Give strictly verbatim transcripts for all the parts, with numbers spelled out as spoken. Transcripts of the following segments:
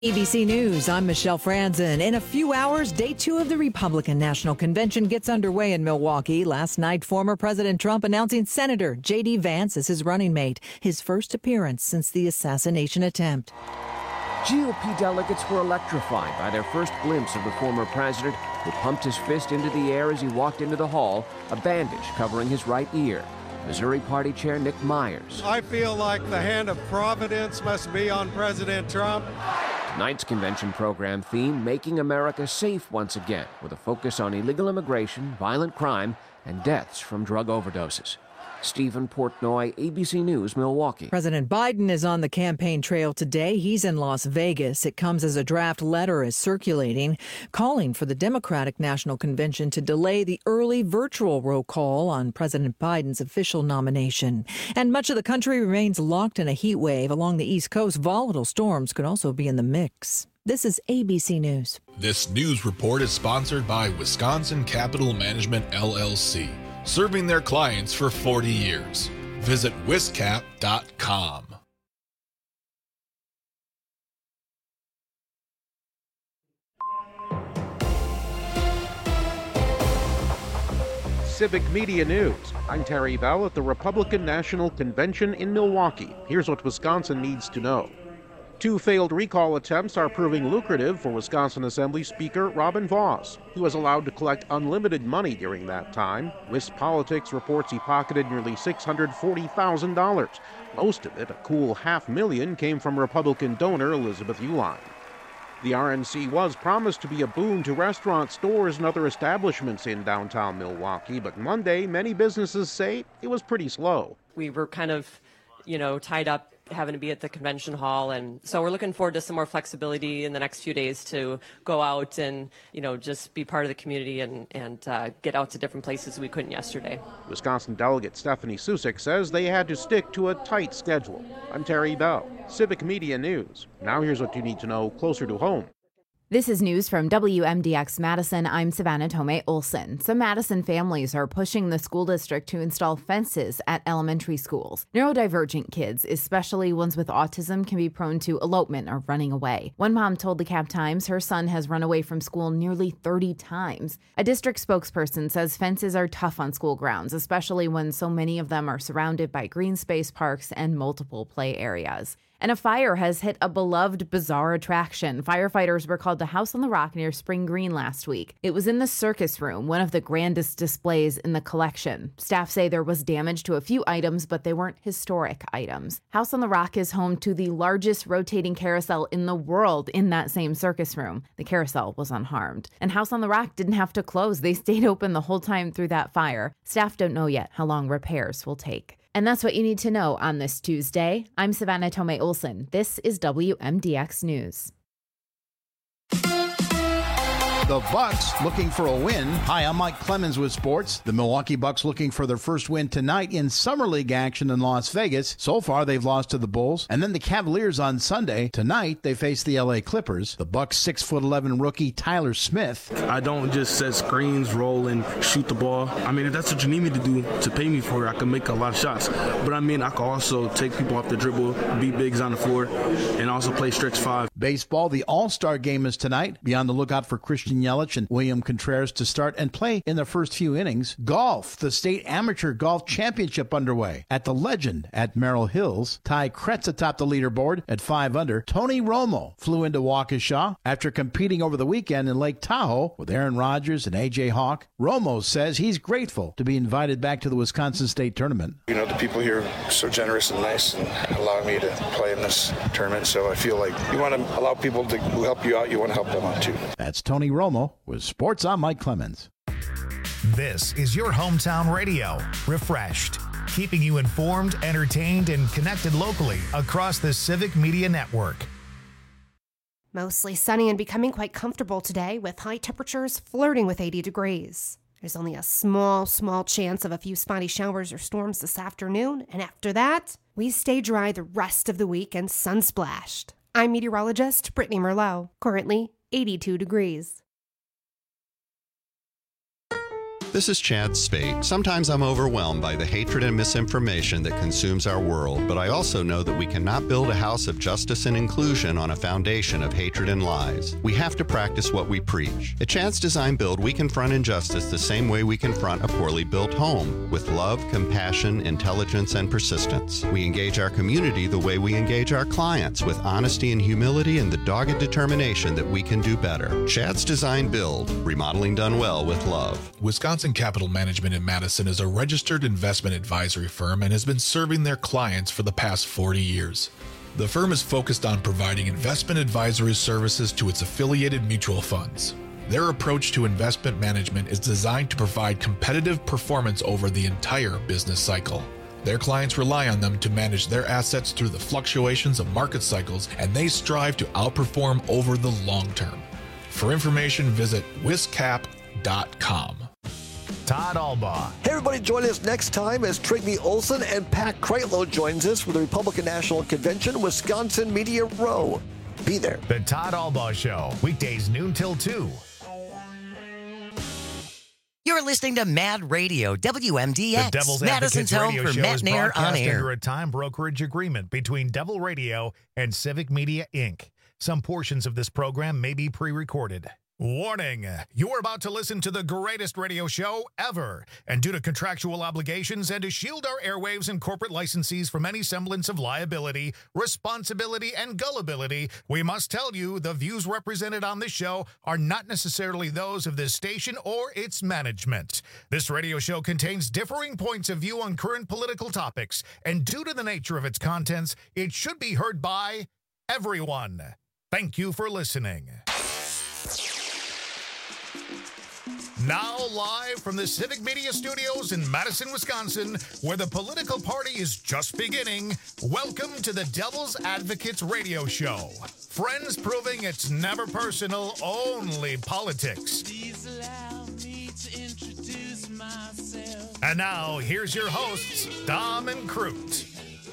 A B C News, I'm Michelle Franzen. In a few hours, day two of the Republican National Convention gets underway in Milwaukee. Last night, former President Trump announcing Senator J D. Vance as his running mate, his first appearance since the assassination attempt. G O P delegates were electrified by their first glimpse of the former president, who pumped his fist into the air as he walked into the hall, a bandage covering his right ear. Missouri Party Chair Nick Myers. I feel like the hand of Providence must be on President Trump. Tonight's convention program theme, Making America Safe Once Again, with a focus on illegal immigration, violent crime, and deaths from drug overdoses. Stephen Portnoy, A B C News, Milwaukee. President Biden is on the campaign trail today. He's in Las Vegas. It comes as a draft letter is circulating, calling for the Democratic National Convention to delay the early virtual roll call on President Biden's official nomination. And much of the country remains locked in a heat wave. Along the East Coast, volatile storms could also be in the mix. This is A B C News. This news report is sponsored by Wisconsin Capital Management, L L C. Serving their clients for forty years. Visit wiscap dot com. Civic Media News. I'm Terry Bell at the Republican National Convention in Milwaukee. Here's what Wisconsin needs to know. Two failed recall attempts are proving lucrative for Wisconsin Assembly Speaker Robin Vos. He was allowed to collect unlimited money during that time. WisPolitics reports he pocketed nearly six hundred forty thousand dollars. Most of it, a cool half million, came from Republican donor Elizabeth Uihlein. The R N C was promised to be a boon to restaurants, stores, and other establishments in downtown Milwaukee, but Monday, many businesses say it was pretty slow. We were kind of, you know, tied up having to be at the convention hall, and so we're looking forward to some more flexibility in the next few days to go out and, you know, just be part of the community and, and uh, get out to different places we couldn't yesterday. Wisconsin delegate Stephanie Susick says they had to stick to a tight schedule. I'm Terry Bell, Civic Media News. Now here's what you need to know closer to home. This is news from W M D X Madison. I'm Savannah Tomei Olson. Some Madison families are pushing the school district to install fences at elementary schools. Neurodivergent kids, especially ones with autism, can be prone to elopement or running away. One mom told the Cap Times her son has run away from school nearly thirty times. A district spokesperson says fences are tough on school grounds, especially when so many of them are surrounded by green space parks and multiple play areas. And a fire has hit a beloved bizarre attraction. Firefighters were called to House on the Rock near Spring Green last week. It was in the circus room, one of the grandest displays in the collection. Staff say there was damage to a few items, but they weren't historic items. House on the Rock is home to the largest rotating carousel in the world in that same circus room. The carousel was unharmed. And House on the Rock didn't have to close. They stayed open the whole time through that fire. Staff don't know yet how long repairs will take. And that's what you need to know on this Tuesday. I'm Savannah Tomei Olson. This is W M D X News. The Bucks looking for a win. Hi, I'm Mike Clemens with sports. The Milwaukee Bucks looking for their first win tonight in Summer League action in Las Vegas. So far, they've lost to the Bulls. And then the Cavaliers on Sunday. Tonight, they face the L A Clippers. The Bucks' six foot eleven rookie Tyler Smith. I don't just set screens, roll, and shoot the ball. I mean, if that's what you need me to do to pay me for it, I can make a lot of shots. But I mean, I can also take people off the dribble, beat bigs on the floor, and also play stretch five. Baseball, the All-Star game is tonight. Be on the lookout for Christian Yelich and William Contreras to start and play in the first few innings. Golf, the State Amateur Golf Championship underway at the Legend at Merrill Hills. Ty Kretz atop the leaderboard at five under. Tony Romo flew into Waukesha after competing over the weekend in Lake Tahoe with Aaron Rodgers and A J Hawk. Romo says he's grateful to be invited back to the Wisconsin State Tournament. You know, the people here are so generous and nice and allowing me to play in this tournament, so I feel like you want to allow people to, who help you out, you want to help them out too. That's Tony Romo with Sports. I'm Mike Clemens. This is your hometown radio, Refreshed, keeping you informed, entertained, and connected locally across the Civic Media Network. Mostly sunny and becoming quite comfortable today, with high temperatures flirting with eighty degrees. There's only a small, small chance of a few spotty showers or storms this afternoon, and after that, we stay dry the rest of the week and sun-splashed. I'm meteorologist Brittany Merlot, currently eighty-two degrees. This is Chad Spate. Sometimes I'm overwhelmed by the hatred and misinformation that consumes our world, but I also know that we cannot build a house of justice and inclusion on a foundation of hatred and lies. We have to practice what we preach. At Chad's Design Build, we confront injustice the same way we confront a poorly built home, with love, compassion, intelligence, and persistence. We engage our community the way we engage our clients, with honesty and humility and the dogged determination that we can do better. Chad's Design Build, remodeling done well with love. Wisconsin Capital Management in Madison is a registered investment advisory firm and has been serving their clients for the past forty years. The firm is focused on providing investment advisory services to its affiliated mutual funds. Their approach to investment management is designed to provide competitive performance over the entire business cycle. Their clients rely on them to manage their assets through the fluctuations of market cycles, and they strive to outperform over the long term. For information, visit wiscap dot com. Todd Albaugh. Hey, everybody, join us next time as Trigny Olson and Pat Kreitlow joins us for the Republican National Convention, Wisconsin Media Row. Be there. The Todd Albaugh Show, weekdays noon till two. You're listening to Mad Radio, W M D X, The Devil's Madison's Advocates home radio for show Matt is Nair on broadcast air. under a time brokerage agreement between Devil Radio and Civic Media, Incorporated. Some portions of this program may be pre-recorded. Warning, you are about to listen to the greatest radio show ever. And due to contractual obligations and to shield our airwaves and corporate licensees from any semblance of liability, responsibility, and gullibility, we must tell you the views represented on this show are not necessarily those of this station or its management. This radio show contains differing points of view on current political topics, and due to the nature of its contents, it should be heard by everyone. Thank you for listening. Now live from the Civic Media Studios in Madison, Wisconsin, where the political party is just beginning, welcome to the Devil's Advocates radio show. Friends proving it's never personal, only politics. Please allow me to introduce myself. And now, here's your hosts, Dom and Crute.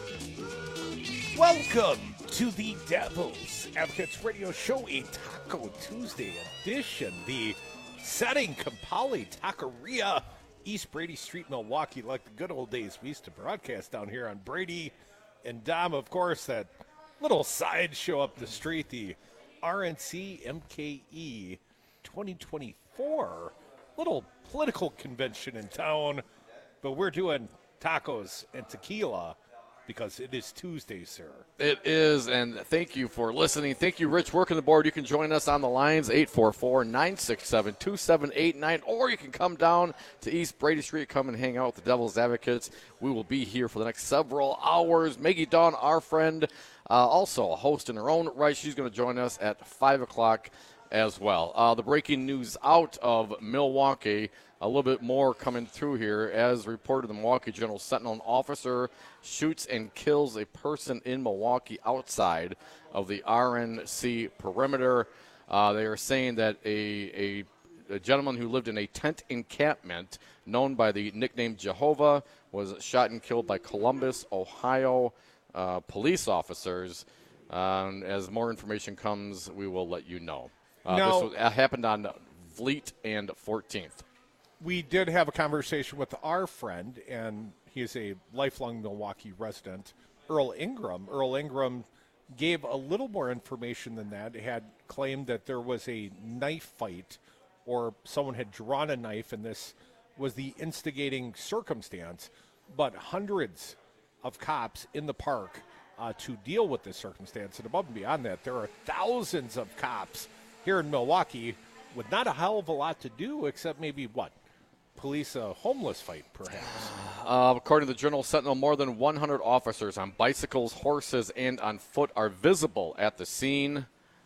Welcome to the Devil's Advocates radio show, a Taco Tuesday edition. The setting, Kampali Taqueria, East Brady Street, Milwaukee, like the good old days we used to broadcast down here on Brady and Dom. Of course, that little side show up the street, the R N C M K E twenty twenty-four, little political convention in town, but we're doing tacos and tequila because it is Tuesday, sir. It is, and thank you for listening. Thank you, Rich, working the board. You can join us on the lines, eight four four, nine six seven, two seven eight nine, or you can come down to East Brady Street, come and hang out with the Devil's Advocates. We will be here for the next several hours. Maggie Dawn, our friend, uh, also a host in her own right. She's going to join us at five o'clock as well. Uh, the breaking news out of Milwaukee, a little bit more coming through here. As reported, the Milwaukee Journal Sentinel, an officer shoots and kills a person in Milwaukee outside of the R N C perimeter. Uh, they are saying that a, a, a gentleman who lived in a tent encampment known by the nickname Jehovah was shot and killed by Columbus, Ohio uh, police officers. Um, as more information comes, we will let you know. Uh, now, this was, uh, happened on Fleet and fourteenth. We did have a conversation with our friend, and he is a lifelong Milwaukee resident, Earl Ingram. Earl Ingram gave a little more information than that. He had claimed that there was a knife fight, or someone had drawn a knife, and this was the instigating circumstance. But hundreds of cops in the park uh, to deal with this circumstance. And above and beyond that, there are thousands of cops here in Milwaukee with not a hell of a lot to do except maybe, what, police a homeless fight, perhaps. Uh, according to the Journal Sentinel, more than one hundred officers on bicycles, horses, and on foot are visible at the scene.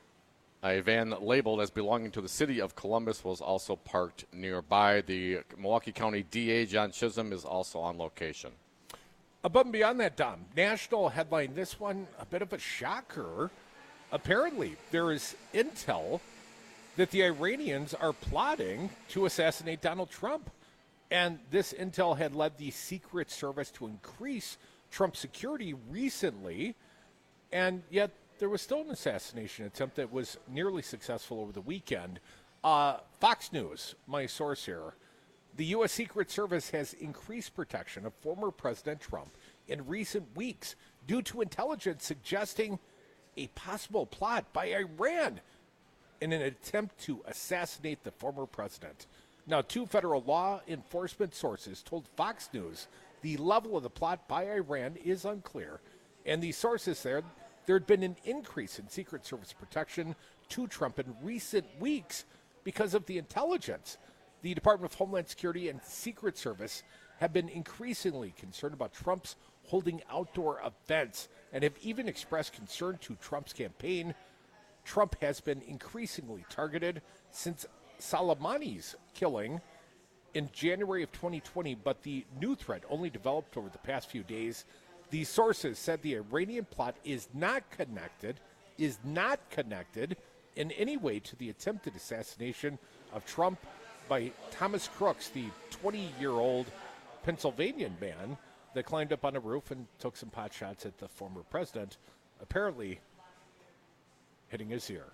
A van labeled as belonging to the city of Columbus was also parked nearby. The Milwaukee County D A, John Chisholm, is also on location. Above and beyond that, Dom, national headline, this one, a bit of a shocker. Apparently, there is intel that the Iranians are plotting to assassinate Donald Trump. And this intel had led the Secret Service to increase Trump's security recently, and yet there was still an assassination attempt that was nearly successful over the weekend. Uh, Fox News, my source here, The U S. Secret Service has increased protection of former President Trump in recent weeks due to intelligence suggesting a possible plot by Iran in an attempt to assassinate the former president. Now, two federal law enforcement sources told Fox News the level of the plot by Iran is unclear. And the sources said there had been an increase in Secret Service protection to Trump in recent weeks because of the intelligence. The Department of Homeland Security and Secret Service have been increasingly concerned about Trump's holding outdoor events and have even expressed concern to Trump's campaign. Trump has been increasingly targeted since Soleimani's killing in January of twenty twenty, but the new threat only developed over the past few days. These sources said the Iranian plot is not connected, is not connected in any way to the attempted assassination of Trump by Thomas Crooks, the twenty-year-old Pennsylvanian man that climbed up on a roof and took some pot shots at the former president, apparently hitting his ear.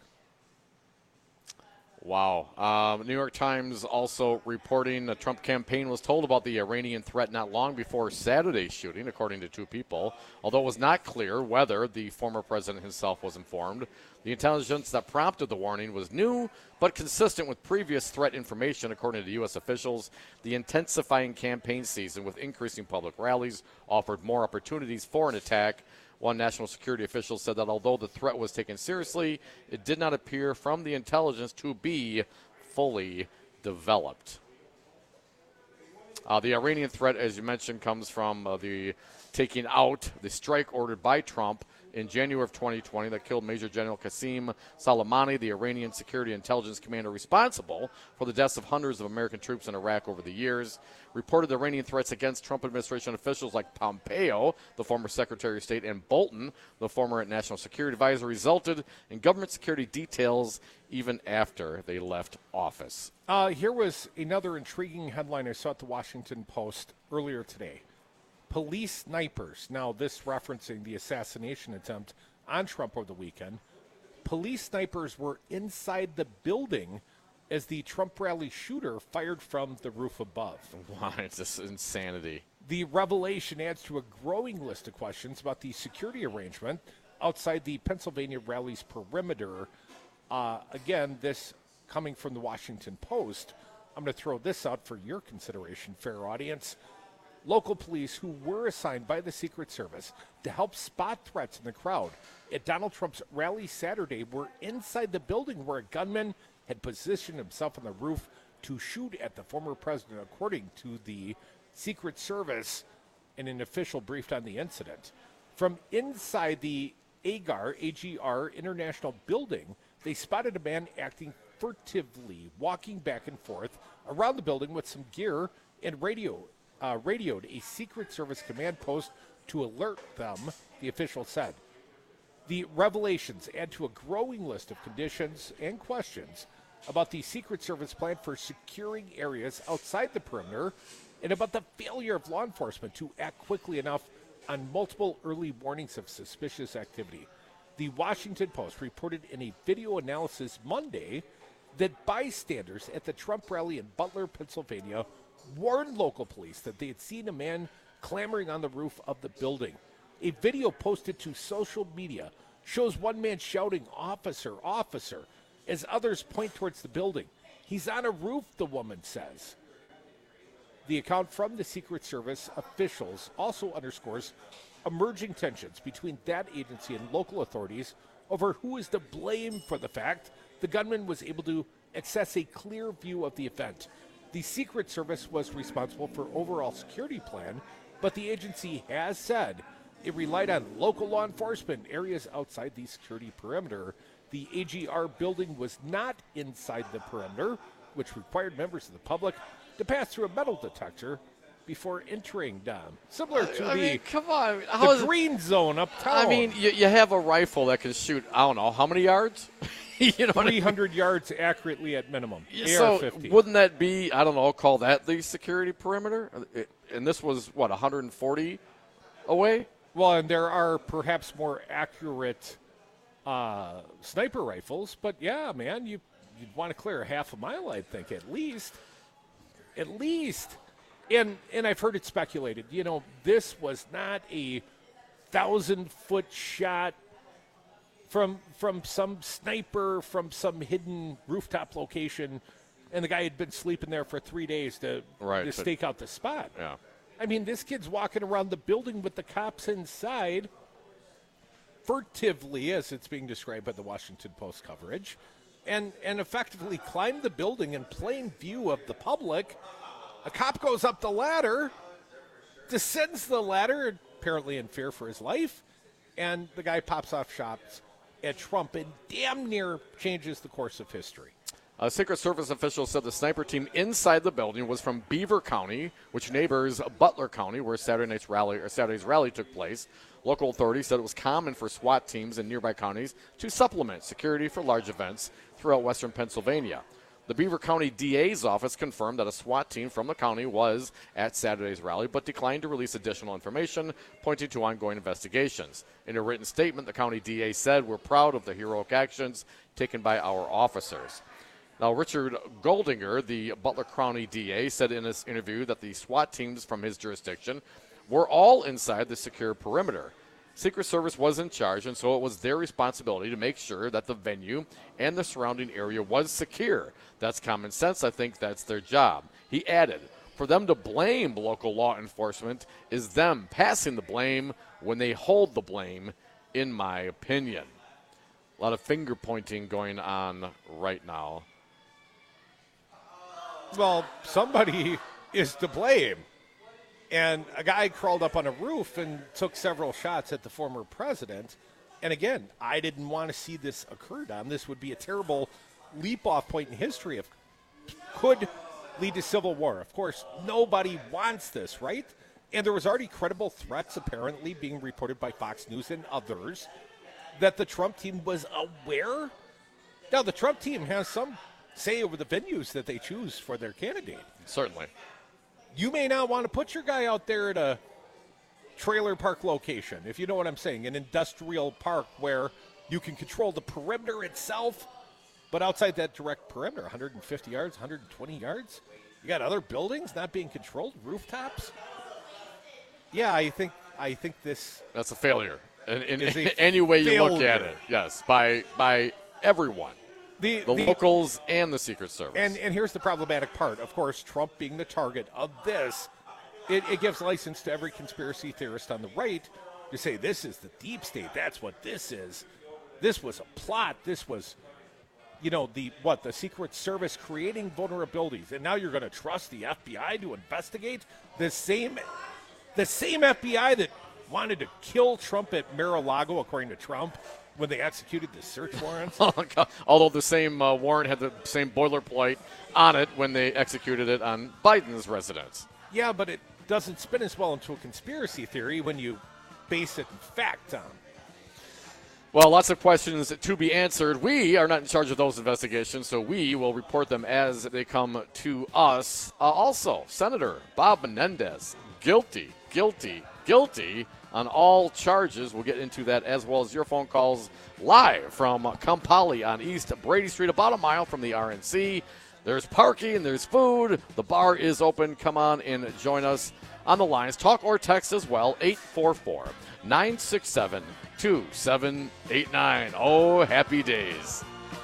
Wow. Um, New York Times also reporting the Trump campaign was told about the Iranian threat not long before Saturday's shooting, according to two people, although it was not clear whether the former president himself was informed. The intelligence that prompted the warning was new but consistent with previous threat information, according to U S officials. The intensifying campaign season with increasing public rallies offered more opportunities for an attack. One national security official said that although the threat was taken seriously, it did not appear from the intelligence to be fully developed. Uh, the Iranian threat, as you mentioned, comes from uh, the taking out the strike ordered by Trump in January of twenty twenty that killed Major General Qasem Soleimani, the Iranian security intelligence commander responsible for the deaths of hundreds of American troops in Iraq over the years. Reported Iranian threats against Trump administration officials like Pompeo, the former Secretary of State, and Bolton, the former National Security Advisor, resulted in government security details even after they left office. Uh, here was another intriguing headline I saw at the Washington Post earlier today. Police snipers, now this referencing the assassination attempt on Trump over the weekend. Police snipers were inside the building as the Trump rally shooter fired from the roof above. Wow, it's just insanity. The revelation adds to a growing list of questions about the security arrangement outside the Pennsylvania rally's perimeter. Uh, again, this coming from the Washington Post. I'm going to throw this out for your consideration, fair audience. Local police who were assigned by the Secret Service to help spot threats in the crowd at Donald Trump's rally Saturday were inside the building where a gunman had positioned himself on the roof to shoot at the former president, according to the Secret Service in an official briefed on the incident. From inside the AGAR, A G R International building, they spotted a man acting furtively, walking back and forth around the building with some gear and radio. Uh, radioed a Secret Service command post to alert them, the official said. The revelations add to a growing list of conditions and questions about the Secret Service plan for securing areas outside the perimeter and about the failure of law enforcement to act quickly enough on multiple early warnings of suspicious activity. The Washington Post reported in a video analysis Monday that bystanders at the Trump rally in Butler, Pennsylvania, warned local police that they had seen a man clambering on the roof of the building. A video posted to social media shows one man shouting, "Officer, officer," as others point towards the building. "He's on a roof," the woman says. The account from the Secret Service officials also underscores emerging tensions between that agency and local authorities over who is to blame for the fact the gunman was able to access a clear view of the event. The Secret Service was responsible for overall security plan, but the agency has said it relied on local law enforcement in areas outside the security perimeter. The A G R building was not inside the perimeter, which required members of the public to pass through a metal detector before entering Dom. Similar to I the, mean, come on. How the is, green zone uptown. I mean, you, you have a rifle that can shoot, I don't know, how many yards? you know, three hundred yards accurately at minimum. So A R fifty. Wouldn't that be, I don't know, call that the security perimeter? And this was, what, one hundred forty away? Well, and there are perhaps more accurate uh, sniper rifles, but yeah, man, you, you'd want to clear a half a mile, I think, at least. at least, and and I've heard it speculated, you know, this was not a thousand-foot shot from from some sniper from some hidden rooftop location, and the guy had been sleeping there for three days to, right, to stake out the spot. Yeah. I mean, this kid's walking around the building with the cops inside, furtively, as it's being described by the Washington Post coverage, and, and effectively climbed the building in plain view of the public. A cop goes up the ladder, descends the ladder, apparently in fear for his life, and the guy pops off shots at Trump and damn near changes the course of history. A Secret Service official said the sniper team inside the building was from Beaver County, which neighbors Butler County, where Saturday night's rally or Saturday's rally took place. Local authorities said it was common for SWAT teams in nearby counties to supplement security for large events throughout western Pennsylvania. The Beaver County D A's office confirmed that a SWAT team from the county was at Saturday's rally, but declined to release additional information, pointing to ongoing investigations. In a written statement, the county D A said, "We're proud of the heroic actions taken by our officers." Now, Richard Goldinger, the Butler County D A, said in this interview that the SWAT teams from his jurisdiction were all inside the secure perimeter. Secret Service was in charge, and so it was their responsibility to make sure that the venue and the surrounding area was secure. That's common sense. I think that's their job. He added, for them to blame local law enforcement is them passing the blame when they hold the blame, in my opinion. A lot of finger pointing going on right now. Well, somebody is to blame. And a guy crawled up on a roof and took several shots at the former president. And again, I didn't want to see this occur, Don. This would be a terrible leap-off point in history. Of, could lead to civil war. Of course, nobody wants this, right? And there was already credible threats apparently being reported by Fox News and others that the Trump team was aware. Now, the Trump team has some say over the venues that they choose for their candidate. Certainly. You may not want to put your guy out there at a trailer park location, if you know what I'm saying, an industrial park where you can control the perimeter itself, but outside that direct perimeter, one hundred fifty yards, one hundred twenty yards, you got other buildings not being controlled, rooftops. Yeah, I think I think this... That's a failure. In, in, is a any way you failure. look at it, yes, by by everyone. The, the, the locals and the Secret Service. And and here's the problematic part. Of course, Trump being the target of this, it, it gives license to every conspiracy theorist on the right to say this is the deep state. That's what this is. This was a plot. This was, you know, the what, the Secret Service creating vulnerabilities. And now you're going to trust the F B I to investigate the same, the same F B I that wanted to kill Trump at Mar-a-Lago, according to Trump, when they executed the search warrants. Although the same uh, warrant had the same boilerplate on it when they executed it on Biden's residence. Yeah, but it doesn't spin as well into a conspiracy theory when you base it in fact on. Well, lots of questions to be answered. We are not in charge of those investigations, so we will report them as they come to us. Uh, also, Senator Bob Menendez, guilty, guilty, guilty on all charges. We'll get into that as well as your phone calls live from Kampali on East Brady Street, about a mile from the R N C. There's parking, there's food. The bar is open. Come on and join us on the lines. Talk or text as well, eight four four, nine six seven, two seven eight nine. Oh, happy days.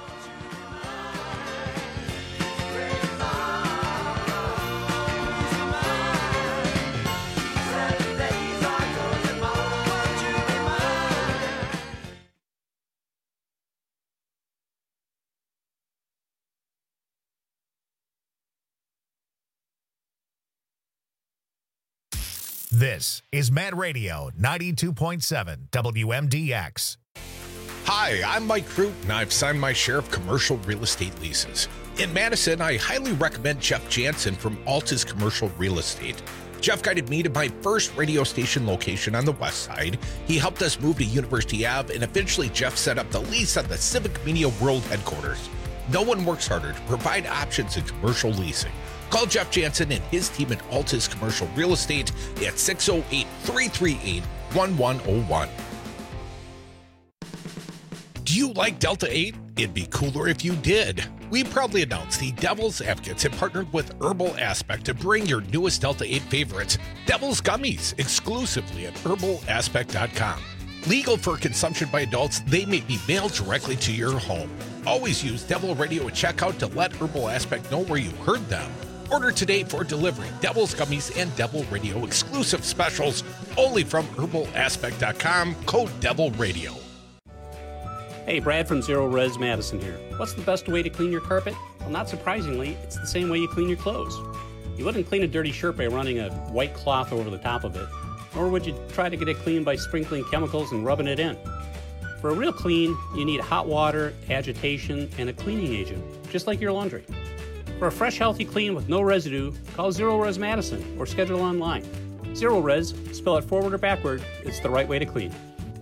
This is Mad Radio ninety-two point seven W M D X. Hi, I'm Mike Crute, and I've signed my share of commercial real estate leases. In Madison, I highly recommend Jeff Jansen from Altus Commercial Real Estate. Jeff guided me to my first radio station location on the west side. He helped us move to University Avenue, and eventually Jeff set up the lease on the Civic Media World headquarters. No one works harder to provide options in commercial leasing. Call Jeff Jansen and his team at Altus Commercial Real Estate at six oh eight, three three eight, one one oh one. Do you like Delta eight? It'd be cooler if you did. We proudly announce the Devil's Advocates have partnered with Herbal Aspect to bring your newest Delta eight favorites, Devil's Gummies, exclusively at herbal aspect dot com. Legal for consumption by adults, they may be mailed directly to your home. Always use Devil Radio at checkout to let Herbal Aspect know where you heard them. Order today for delivery. Devil's Gummies and Devil Radio exclusive specials only from herbal aspect dot com, code Devil Radio. Hey, Brad from Zero Res Madison here. What's the best way to clean your carpet? Well, not surprisingly, it's the same way you clean your clothes. You wouldn't clean a dirty shirt by running a white cloth over the top of it, nor would you try to get it clean by sprinkling chemicals and rubbing it in. For a real clean, you need hot water, agitation, and a cleaning agent, just like your laundry. For a fresh, healthy clean with no residue, call Zero Res Madison or schedule online. Zero Res, spell it forward or backward, it's the right way to clean.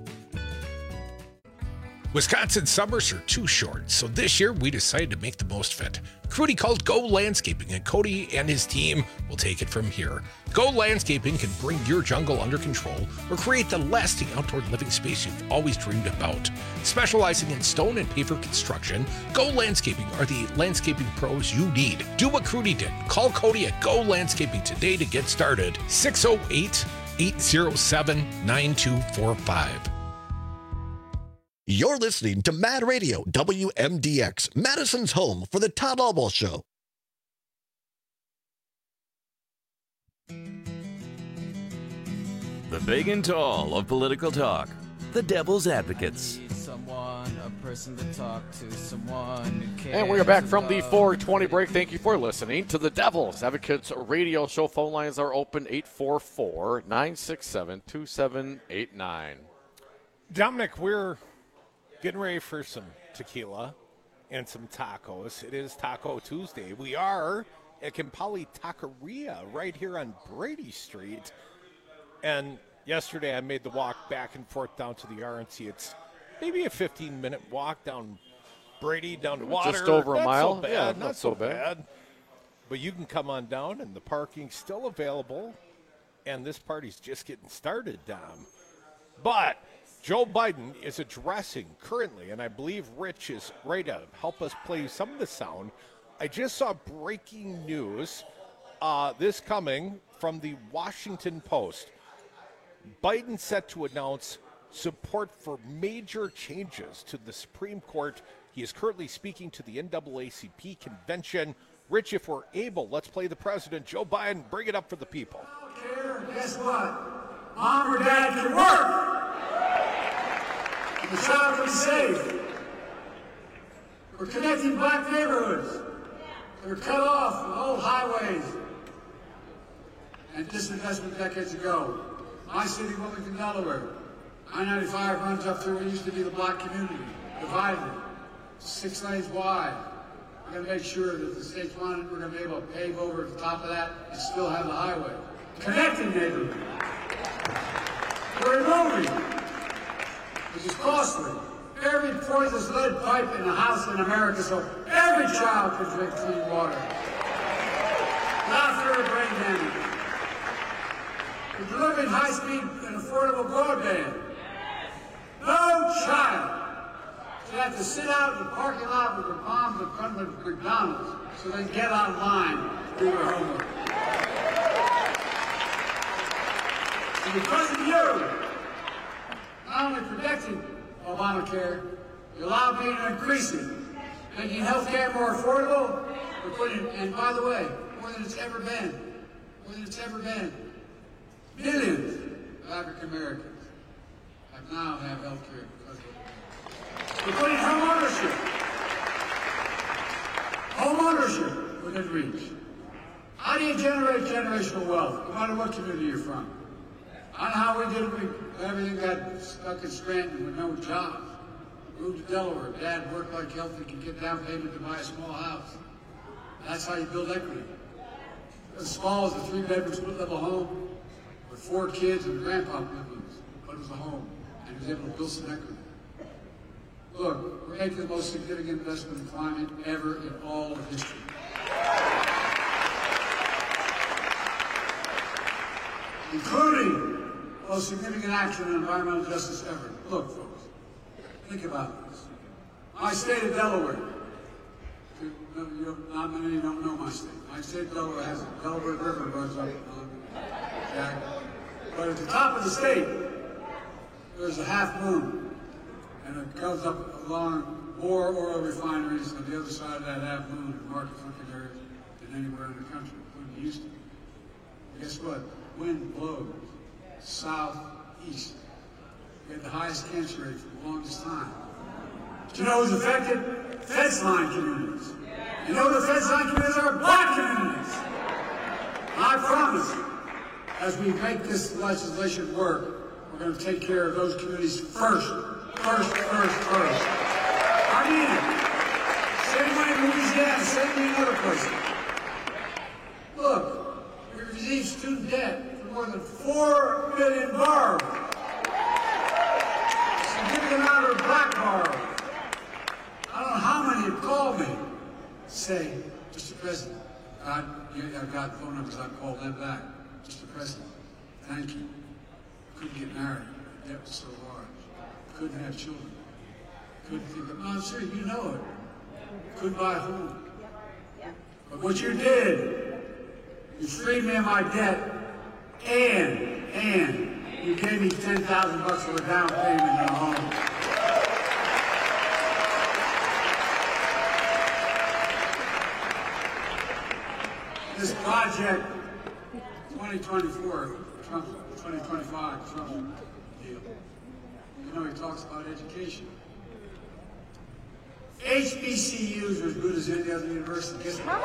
Wisconsin summers are too short, so this year we decided to make the most of it. Crudy called Go Landscaping, and Cody and his team will take it from here. Go Landscaping can bring your jungle under control or create the lasting outdoor living space you've always dreamed about. Specializing in stone and paver construction, Go Landscaping are the landscaping pros you need. Do what Crudy did. Call Cody at Go Landscaping today to get started. six oh eight, eight oh seven, nine two four five. You're listening to Mad Radio, W M D X, Madison's home for the Todd Albaugh Show. The big and tall of political talk, the Devil's Advocates. Someone, a person to talk to, someone who cares. And we are back from the four twenty break. Thank you for listening to the Devil's Advocates radio show. Phone lines are open, eight four four, nine six seven, two seven eight nine. Dominic, we're getting ready for some tequila and some tacos. It is Taco Tuesday. We are at Kimpali Taqueria right here on Brady Street. And yesterday I made the walk back and forth down to the R N C. It's maybe a fifteen-minute walk down Brady, down to Water. Just over a not mile? So bad, yeah, not, not so so bad. bad. But you can come on down, and the parking's still available. And this party's just getting started, Dom. But Joe Biden is addressing currently, and I believe Rich is ready to help us play some of the sound. I just saw breaking news, uh, this coming from the Washington Post. Biden set to announce support for major changes to the Supreme Court. He is currently speaking to the N double A C P convention. Rich, if we're able, let's play the president, Joe Biden. Bring it up for the people. I don't care. Guess what? Mom or dad can work. The child can be safe. We're connecting black neighborhoods that were cut off from old highways and disinvestment decades ago. My city, Wilmington, Delaware, I ninety-five runs up through what used to be the black community, divided, six lanes wide. We're going to make sure that the state's wanted, we're going to be able to pave over at the top of that and still have the highway. Connecting neighborhoods. We're removing, which is costly, every poisonous lead pipe in a house in America so every child can drink clean water. Without fear of brain damage. We're delivering high-speed and affordable broadband. No child should have to sit out in the parking lot with their moms in front of McDonald's so they can get online to do their homework. And because of you, not only protecting Obamacare, you allow me to increase it, making health care more affordable, we're putting, and by the way, more than it's ever been, more than it's ever been, millions of African Americans have now have health care because of it. We're putting home ownership, home ownership within reach. How do you generate generational wealth, no matter what community you're from? I know how we did it. We, everything got stuck in Scranton with no jobs. Moved to Delaware. Dad worked like hell to get down payment to buy a small house. That's how you build equity. As small as a three-bedroom split-level home with four kids and grandpa lived, but it was a home, and he was able to build some equity. Look, we're making the most significant investment in climate ever in all of history. Including the most significant action in environmental justice ever. Look, folks, think about this. My state of Delaware. Not many of you don't know my state. My state of Delaware has a Delaware River runs up on Jack. But at the top of the state, there's a half moon, and it goes up along more oil refineries on the other side of that half moon in market-looking areas than anywhere in the country, including Houston. And guess what? Wind blows southeast. We had the highest cancer rate for the longest time. But you know who's affected? Fence line communities. You know the fence line communities are black communities. And I promise, as we make this legislation work, we're going to take care of those communities first. First, first, first. I mean it. Same way in Louisiana, same way in other places. Look, we received student debt for more than four billion borrowed. Significant amount of black borrowed. I don't know how many have called me, say, Mister President, God, I've got phone numbers, I've called them back. Mister President, thank you. Couldn't get married. The debt was so large. Couldn't have children. Couldn't think of, no, I'm sure you know it. Couldn't buy a home. But what you did, you freed me of my debt, and, and you gave me ten thousand bucks for a down payment on a home. This project, twenty twenty-four, Trump, twenty twenty-five, Trump deal. You know, he talks about education. H B C Us are as good as any other university. Guess what?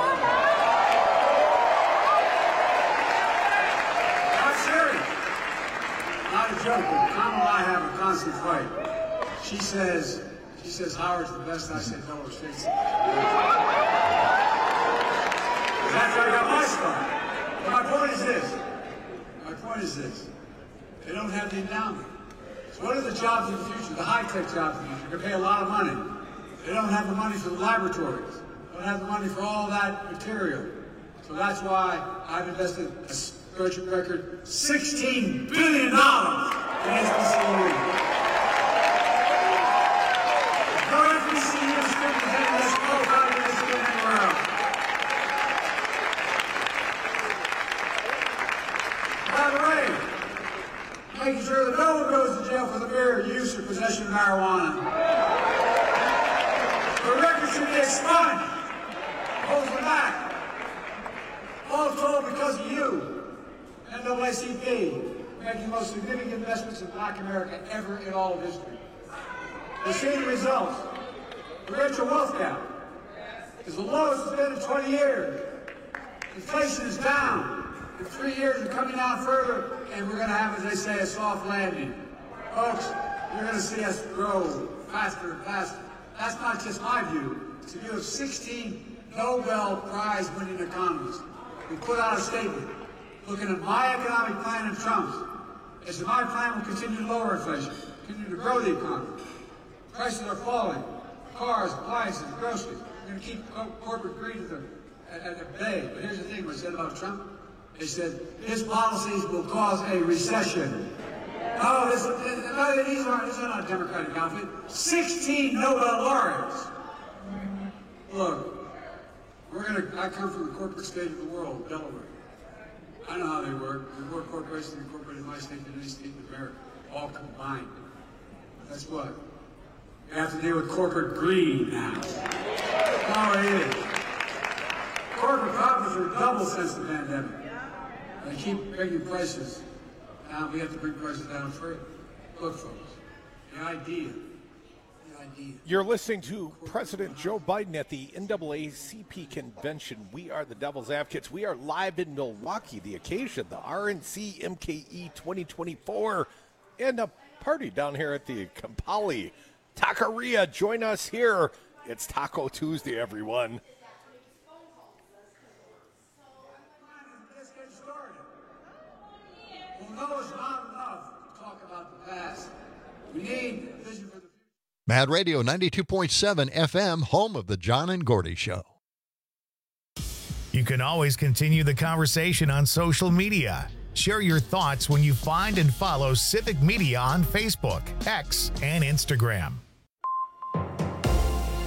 Not serious. Not a joke. But Tom and I have a constant fight. She says, she says Howard's the best. I say Delaware State's the best. That's where I got my start. But my point is this. My point is this. They don't have the endowment. So what are the jobs of the future? The high-tech jobs of the future. They pay a lot of money. They don't have the money for the laboratories. They don't have the money for all that material. So that's why I've invested a stretch record sixteen billion dollars in H B C U. No H B C U student is any less qualified than this student anywhere else. By the way, making sure that no one goes to jail for the mere use or possession of marijuana. The record should be expunged. Hold them back. All told because of you. N double A C P making the most significant investments in Black America ever in all of history. We're seeing the results. The racial wealth gap is the lowest it's been in twenty years. Inflation is down. In three years, we're coming down further, and we're going to have, as they say, a soft landing. Folks, you're going to see us grow faster and faster. That's not just my view. It's the view of sixteen Nobel Prize winning economists. We put out a statement looking at my economic plan and Trump's. It said my plan will continue to lower inflation, continue to grow the economy. Prices are falling. Cars, appliances, groceries. We're going to keep co- corporate greed at, the, at, at bay. But here's the thing, what I said about Trump. They said his policies will cause a recession. Oh, this, this, these aren't, these are not a Democratic outfit. sixteen Nobel laureates. Look, we're gonna, I come from the corporate state of the world, Delaware. I know how they work. There's more corporations incorporated in my state than any state in America, all combined. That's what? We have to deal with corporate greed now. That's how it is. Corporate profits are double since the pandemic. They keep bringing prices. Now we have to bring prices down further. Look, folks, the idea, the idea. You're listening to President Joe Biden at the N double A C P convention. We are the Devil's Advocates. We are live in Milwaukee. The occasion, the R N C M K E twenty twenty-four, and a party down here at the Kampali Taqueria. Join us here. It's Taco Tuesday, everyone. No, it's not enough to talk about the past. We need a vision for the future. Mad Radio ninety-two point seven F M, home of the John and Gordy Show. You can always continue the conversation on social media. Share your thoughts when you find and follow Civic Media on Facebook, X, and Instagram.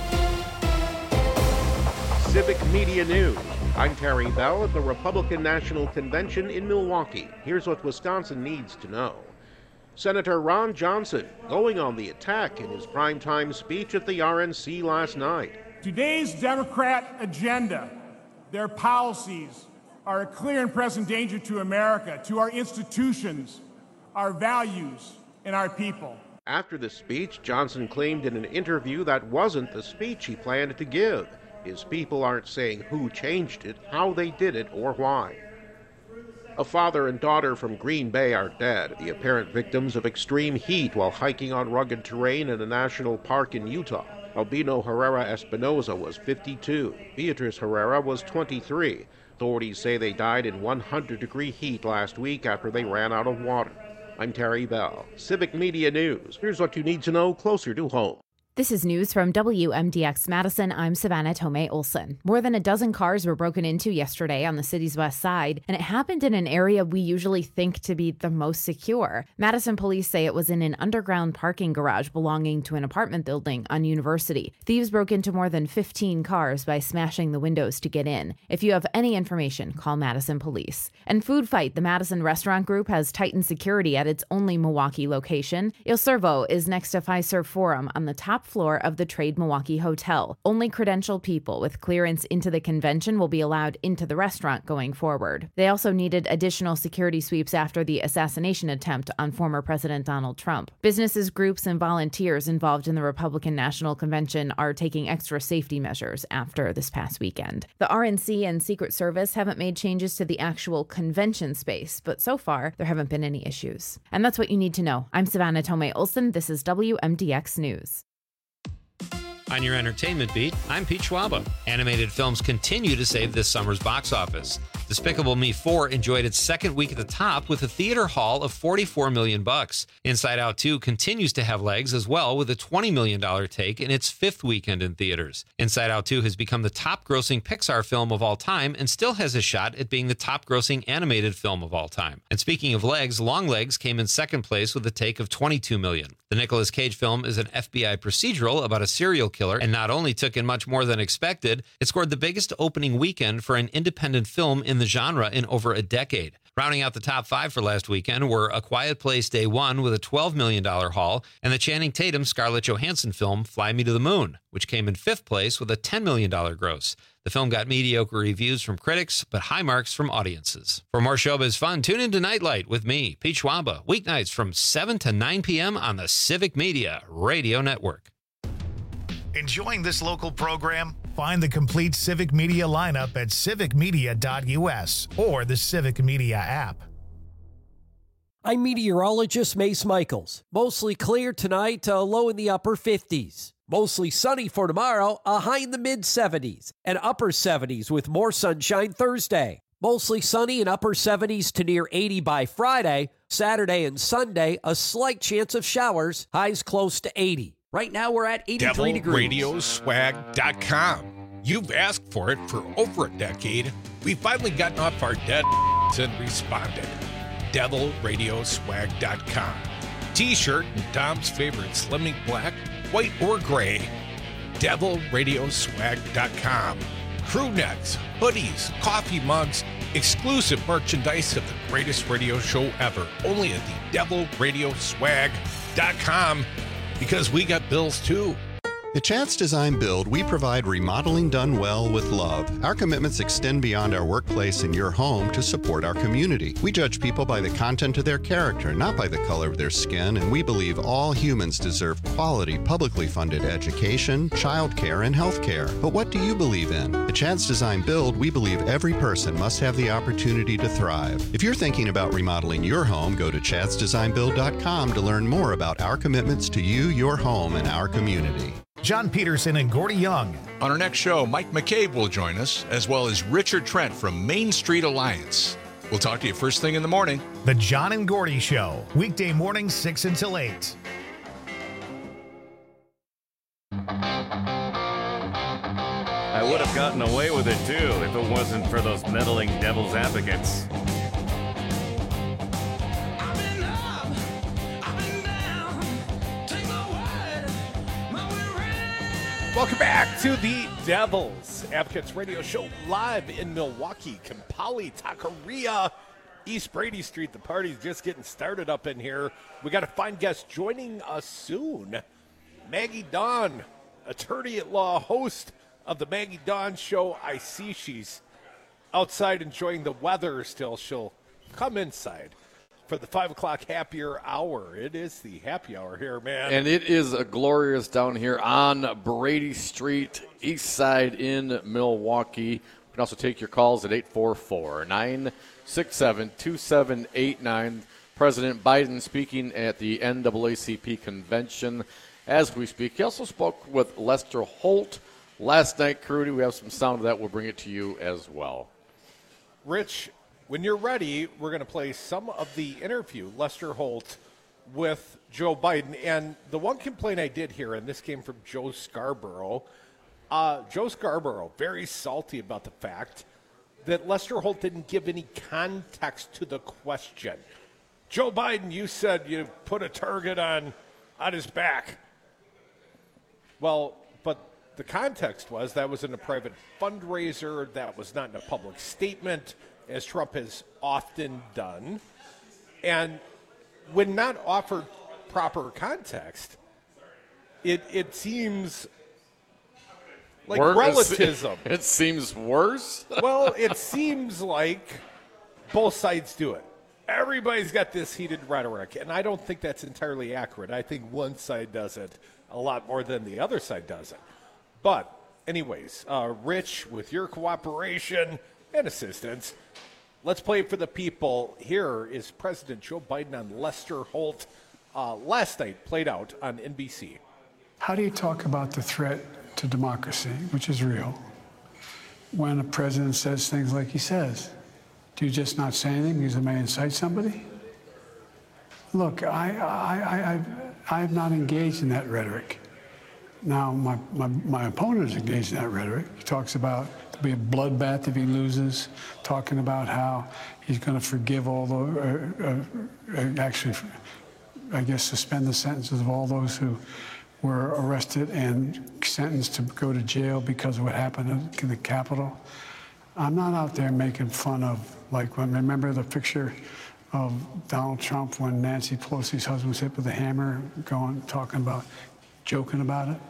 Civic Media News. I'm Terry Bell at the Republican National Convention in Milwaukee. Here's what Wisconsin needs to know. Senator Ron Johnson going on the attack in his primetime speech at the R N C last night. Today's Democrat agenda, their policies, are a clear and present danger to America, to our institutions, our values, and our people. After the speech, Johnson claimed in an interview that wasn't the speech he planned to give. His people aren't saying who changed it, how they did it, or why. A father and daughter from Green Bay are dead, the apparent victims of extreme heat while hiking on rugged terrain in a national park in Utah. Albino Herrera Espinoza was fifty-two. Beatrice Herrera was twenty-three. Authorities say they died in one hundred degree heat last week after they ran out of water. I'm Terry Bell, Civic Media News. Here's what you need to know closer to home. This is news from W M D X Madison. I'm Savannah Tomei Olson. More than a dozen cars were broken into yesterday on the city's west side, and it happened in an area we usually think to be the most secure. Madison police say it was in an underground parking garage belonging to an apartment building on University. Thieves broke into more than fifteen cars by smashing the windows to get in. If you have any information, call Madison Police. And Food Fight, the Madison Restaurant Group, has tightened security at its only Milwaukee location. Il Servo is next to Fiserv Forum on the top floor of the Trade Milwaukee Hotel. Only credentialed people with clearance into the convention will be allowed into the restaurant going forward. They also needed additional security sweeps after the assassination attempt on former President Donald Trump. Businesses, groups, and volunteers involved in the Republican National Convention are taking extra safety measures after this past weekend. The R N C and Secret Service haven't made changes to the actual convention space, but so far there haven't been any issues. And that's what you need to know. I'm Savannah Tomei Olson. This is W M D X News. On your entertainment beat, I'm Pete Schwaba. Animated films continue to save this summer's box office. Despicable Me four enjoyed its second week at the top with a theater haul of forty-four million bucks. Inside Out two continues to have legs as well with a twenty million dollars take in its fifth weekend in theaters. Inside Out two has become the top-grossing Pixar film of all time and still has a shot at being the top-grossing animated film of all time. And speaking of legs, Longlegs came in second place with a take of twenty-two million dollars. The Nicolas Cage film is an F B I procedural about a serial killer and not only took in much more than expected, it scored the biggest opening weekend for an independent film in the genre in over a decade. Rounding out the top five for last weekend were A Quiet Place Day One with a twelve million dollars haul and the Channing Tatum Scarlett Johansson film Fly Me to the Moon, which came in fifth place with a ten million dollars gross. The film got mediocre reviews from critics, but high marks from audiences. For more showbiz fun, tune into Nightlight with me, Pete Schwaba, weeknights from seven to nine p.m. on the Civic Media Radio Network. Enjoying this local program? Find the complete Civic Media lineup at civic media dot u s or the Civic Media app. I'm meteorologist Mace Michaels. Mostly clear tonight, a low in the upper fifties. Mostly sunny for tomorrow, a high in the mid-seventies. And upper seventies with more sunshine Thursday. Mostly sunny and upper seventies to near eighty by Friday. Saturday and Sunday, a slight chance of showers, highs close to eighty. Right now we're at eighty-three degrees. devil radio swag dot com. You've asked for it for over a decade. We've finally gotten off our dead and responded. devil radio swag dot com. T-shirt and Dom's favorite Slimming Black, white or gray. devil radio swag dot com. Crew necks, hoodies, coffee mugs, exclusive merchandise of the greatest radio show ever. Only at the devil radio swag dot com. Because we got bills too. At Chance Design Build, we provide remodeling done well with love. Our commitments extend beyond our workplace and your home to support our community. We judge people by the content of their character, not by the color of their skin, and we believe all humans deserve quality, publicly funded education, childcare, and health care. But what do you believe in? At Chance Design Build, we believe every person must have the opportunity to thrive. If you're thinking about remodeling your home, go to chance design build dot com to learn more about our commitments to you, your home, and our community. John Peterson and Gordy Young. On our next show, Mike McCabe will join us, as well as Richard Trent from Main Street Alliance. We'll talk to you first thing in the morning. The John and Gordy Show, weekday mornings six until eight. I would have gotten away with it, too, if it wasn't for those meddling devil's advocates. Welcome back to the Devils Advocates Radio Show live in Milwaukee, Kampali Taqueria, East Brady Street. The party's just getting started up in here. We got a fine guest joining us soon. Maggie Dawn, attorney at law, host of the Maggie Dawn Show. I see she's outside enjoying the weather still. She'll come inside for the five o'clock happier hour. It is the happy hour here, man. And it is a glorious down here on Brady Street, east side in Milwaukee. You can also take your calls at eight four four, nine six seven, two seven eight nine. President Biden speaking at the N double A C P convention as we speak. He also spoke with Lester Holt last night. Crudy, we have some sound of that. We'll bring it to you as well. Rich, when you're ready, we're going to play some of the interview, Lester Holt with Joe Biden. And the one complaint I did hear, and this came from Joe Scarborough, uh, Joe Scarborough, very salty about the fact that Lester Holt didn't give any context to the question. Joe Biden, you said you put a target on, on his back. Well, but the context was that was in a private fundraiser. That was not in a public statement, as Trump has often done. And when not offered proper context, it it seems like Wor- relativism. It seems worse? Well, it seems like both sides do it. Everybody's got this heated rhetoric, and I don't think that's entirely accurate. I think one side does it a lot more than the other side does it. But anyways, uh, Rich, with your cooperation and assistance, let's play for the people. Here is President Joe Biden on Lester Holt. Uh, last night played out on N B C. How do you talk about the threat to democracy, which is real, when a president says things like he says? Do you just not say anything because it may incite somebody? Look, I, I, I, I've, I have not engaged in that rhetoric. Now, my, my, my opponent is engaged in that rhetoric. He talks about there'll be a bloodbath if he loses, talking about how he's going to forgive all the, uh, uh, actually, I guess, suspend the sentences of all those who were arrested and sentenced to go to jail because of what happened in the Capitol. I'm not out there making fun of, like, when, remember the picture of Donald Trump when Nancy Pelosi's husband was hit with a hammer, going, talking about, joking about it?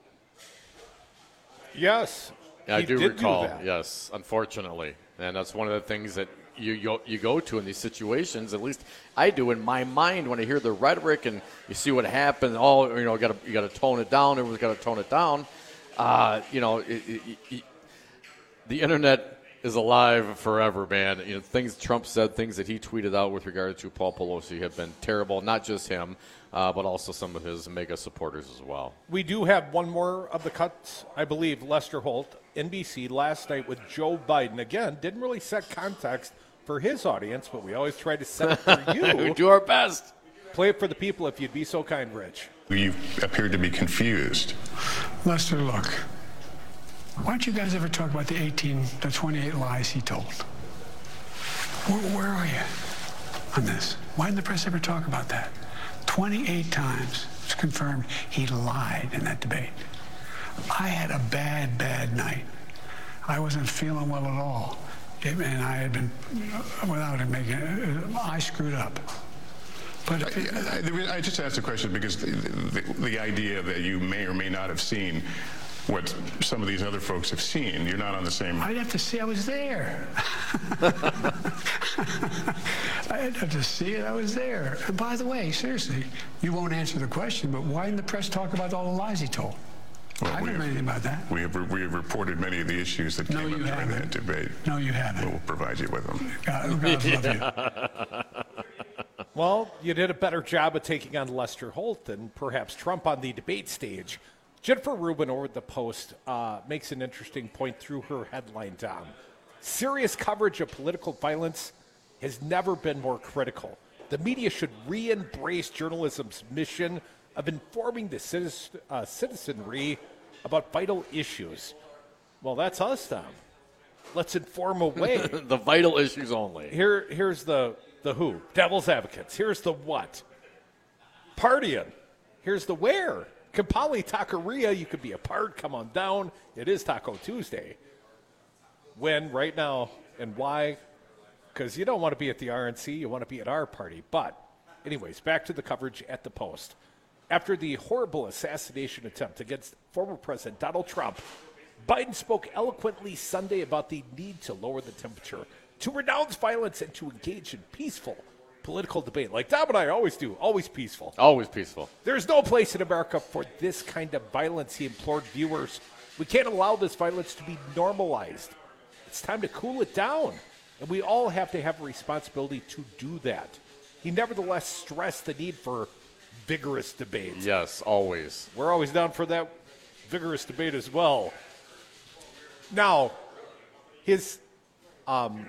Yes. I he do did recall, do that. yes, unfortunately. And that's one of the things that you, you you go to in these situations, at least I do in my mind when I hear the rhetoric and you see what happened. Oh, you know, got to you got to tone it down. Everyone's got to tone it down. Uh, you know, it, it, it, the internet is alive forever, man. You know, things Trump said, things that he tweeted out with regard to Paul Pelosi have been terrible. Not just him, uh, but also some of his mega supporters as well. We do have one more of the cuts, I believe. Lester Holt, N B C, last night with Joe Biden. Again, didn't really set context for his audience, but we always try to set it for you. We do our best. Play it for the people if you'd be so kind, Rich. You appeared to be confused. Lester, look. Why don't you guys ever talk about the eighteen, the twenty-eight lies he told? Where, where are you on this? Why didn't the press ever talk about that? twenty-eight times it's confirmed he lied in that debate. I had a bad, bad night. I wasn't feeling well at all. It, and I had been, without it making it, I screwed up. But I, I, I just asked the question because the, the, the idea that you may or may not have seen what some of these other folks have seen. You're not on the same... I'd have to see I was there. I'd have to see it. I was there. And by the way, seriously, you won't answer the question, but why didn't the press talk about all the lies he told? Well, I haven't know anything about that. We have, we have reported many of the issues that No, came up you during haven't. that debate. No, you haven't. We'll provide you with them. God, God love you. Well, you did a better job of taking on Lester Holt than perhaps Trump on the debate stage. Jennifer Rubin over at the Post uh, makes an interesting point through her headline, Tom. Serious coverage of political violence has never been more critical. The media should re-embrace journalism's mission of informing the citizen, uh, citizenry about vital issues. Well, that's us, Tom. Let's inform away. The vital issues only. Here, here's the, the who. Devil's advocates. Here's the what. Partying. Here's the where. Kapali Taqueria, you could be a part. Come on down. It is Taco Tuesday. When, right now, and why? Because you don't want to be at the R N C. You want to be at our party. But, anyways, back to the coverage at the Post. After the horrible assassination attempt against former President Donald Trump, Biden spoke eloquently Sunday about the need to lower the temperature, to renounce violence, and to engage in peaceful political debate. Like Dom and I always do, always peaceful. Always peaceful. There's no place in America for this kind of violence, he implored viewers. We can't allow this violence to be normalized. It's time to cool it down, and we all have to have a responsibility to do that. He nevertheless stressed the need for vigorous debate. Yes, always. We're always down for that vigorous debate as well. Now, his, um,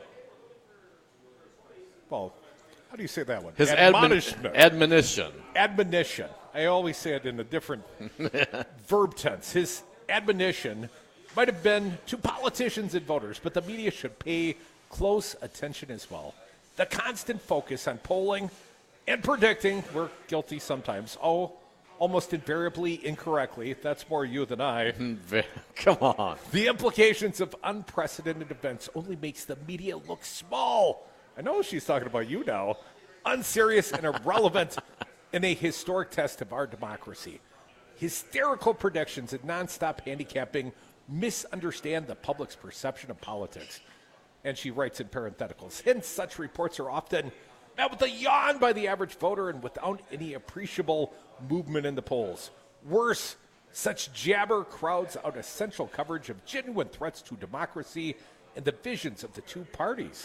well, how do you say that one? His admonishment. Admonition. Admonition. I always say it in a different verb tense. His admonition might have been to politicians and voters, but the media should pay close attention as well. The constant focus on polling and predicting, we're guilty sometimes, oh, almost invariably incorrectly. That's more you than I. Come on. The implications of unprecedented events only makes the media look small. I know she's talking about you now. Unserious and irrelevant in a historic test of our democracy. Hysterical predictions and nonstop handicapping misunderstand the public's perception of politics. And she writes in parentheticals, hence such reports are often met with a yawn by the average voter and without any appreciable movement in the polls. Worse, such jabber crowds out essential coverage of genuine threats to democracy and the visions of the two parties.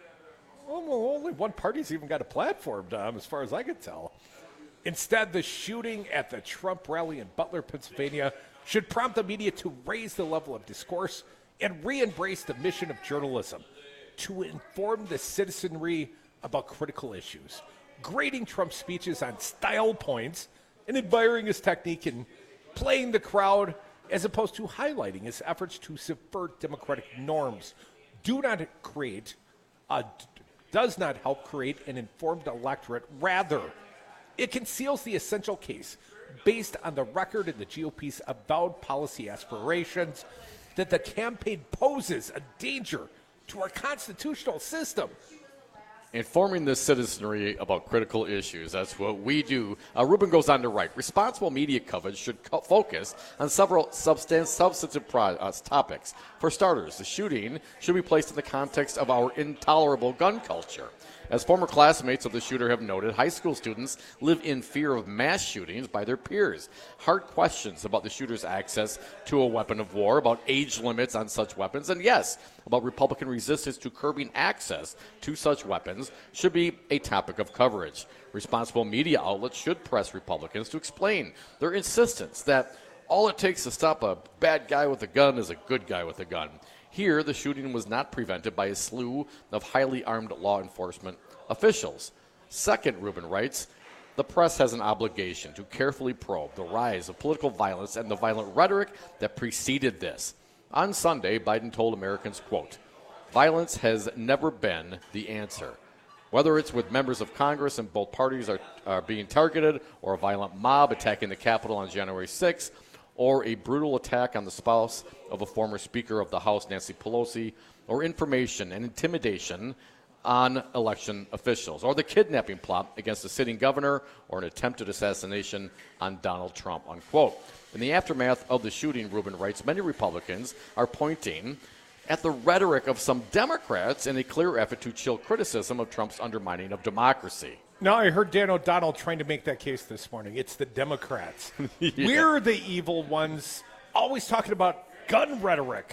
Well, only one party's even got a platform, Dom, as far as I can tell. Instead, the shooting at the Trump rally in Butler, Pennsylvania, should prompt the media to raise the level of discourse and re-embrace the mission of journalism, to inform the citizenry about critical issues, grading Trump's speeches on style points and admiring his technique in playing the crowd, as opposed to highlighting his efforts to subvert democratic norms, do not create, uh, does not help create an informed electorate. Rather, it conceals the essential case based on the record in the G O P's avowed policy aspirations that the campaign poses a danger to our constitutional system. Informing the citizenry about critical issues. That's what we do. Uh, Ruben goes on to write, responsible media coverage should co- focus on several substan- substantive pro- uh, topics. For starters, the shooting should be placed in the context of our intolerable gun culture. As former classmates of the shooter have noted, high school students live in fear of mass shootings by their peers. Hard questions about the shooter's access to a weapon of war, about age limits on such weapons, and yes, about Republican resistance to curbing access to such weapons should be a topic of coverage. Responsible media outlets should press Republicans to explain their insistence that all it takes to stop a bad guy with a gun is a good guy with a gun. Here, the shooting was not prevented by a slew of highly armed law enforcement officials. Second, Rubin writes, the press has an obligation to carefully probe the rise of political violence and the violent rhetoric that preceded this. On Sunday, Biden told Americans, quote, violence has never been the answer. Whether it's with members of Congress and both parties are, are being targeted, or a violent mob attacking the Capitol on January sixth, or a brutal attack on the spouse of a former Speaker of the House, Nancy Pelosi, or information and intimidation on election officials, or the kidnapping plot against a sitting governor, or an attempted assassination on Donald Trump, unquote. In the aftermath of the shooting, Rubin writes, many Republicans are pointing at the rhetoric of some Democrats in a clear effort to chill criticism of Trump's undermining of democracy. Now, I heard Dan O'Donnell trying to make that case this morning. It's the Democrats. Yeah. We're the evil ones, always talking about gun rhetoric.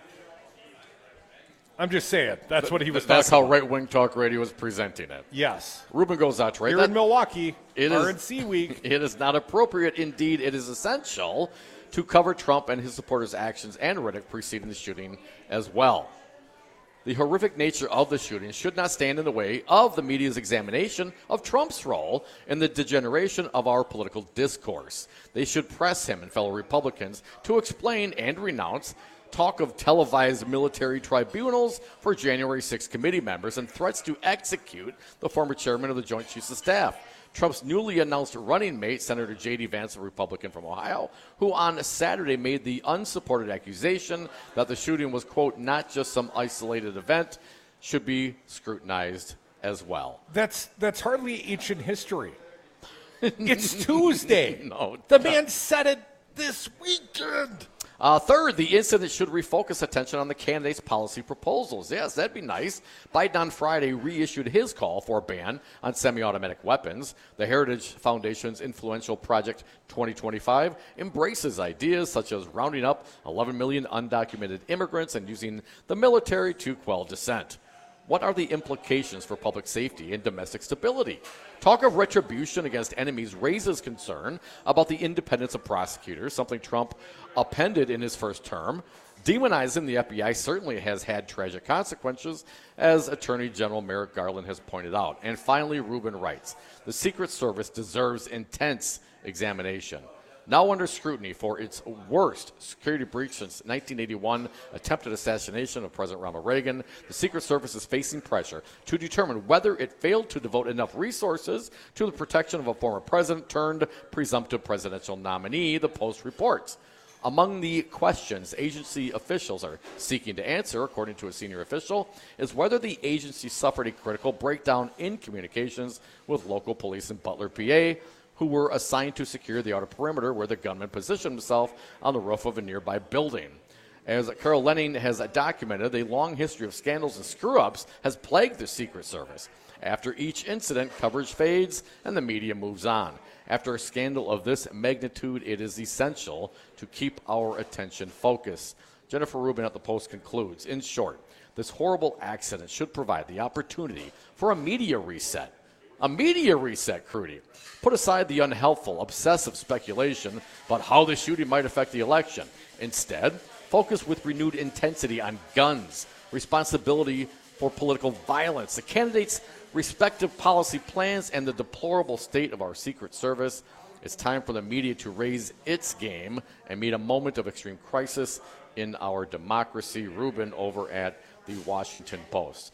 I'm just saying. That's what he was That's talking how about. Right-Wing Talk Radio is presenting it. Yes. Ruben goes out to right. Here that, in Milwaukee, it R is, N C week. It is not appropriate. Indeed, it is essential to cover Trump and his supporters' actions and rhetoric preceding the shooting as well. The horrific nature of the shooting should not stand in the way of the media's examination of Trump's role in the degeneration of our political discourse. They should press him and fellow Republicans to explain and renounce talk of televised military tribunals for January sixth committee members and threats to execute the former chairman of the Joint Chiefs of Staff. Trump's newly announced running mate, Senator J D. Vance, a Republican from Ohio, who on Saturday made the unsupported accusation that the shooting was, quote, not just some isolated event, should be scrutinized as well. That's that's hardly ancient history. It's Tuesday. No, the man said it this weekend. Uh, third, the incident should refocus attention on the candidates' policy proposals. Yes, that'd be nice. Biden on Friday reissued his call for a ban on semi-automatic weapons. The Heritage Foundation's influential Project twenty twenty-five embraces ideas such as rounding up eleven million undocumented immigrants and using the military to quell dissent. What are the implications for public safety and domestic stability? Talk of retribution against enemies raises concern about the independence of prosecutors, something Trump appended in his first term. Demonizing the F B I certainly has had tragic consequences, as Attorney General Merrick Garland has pointed out. And finally, Rubin writes, the Secret Service deserves intense examination. Now under scrutiny for its worst security breach since nineteen eighty-one, attempted assassination of President Ronald Reagan, the Secret Service is facing pressure to determine whether it failed to devote enough resources to the protection of a former president turned presumptive presidential nominee, the Post reports. Among the questions agency officials are seeking to answer, according to a senior official, is whether the agency suffered a critical breakdown in communications with local police in Butler, P A, who were assigned to secure the outer perimeter where the gunman positioned himself on the roof of a nearby building. As Carol Lenning has documented, a long history of scandals and screw-ups has plagued the Secret Service. After each incident, coverage fades and the media moves on. After a scandal of this magnitude, it is essential to keep our attention focused. Jennifer Rubin at the Post concludes, in short, this horrible accident should provide the opportunity for a media reset. A media reset, Crudy. Put aside the unhelpful, obsessive speculation about how the shooting might affect the election. Instead, focus with renewed intensity on guns, responsibility for political violence, the candidates' respective policy plans, and the deplorable state of our Secret Service. It's time for the media to raise its game and meet a moment of extreme crisis in our democracy. Rubin over at the Washington Post.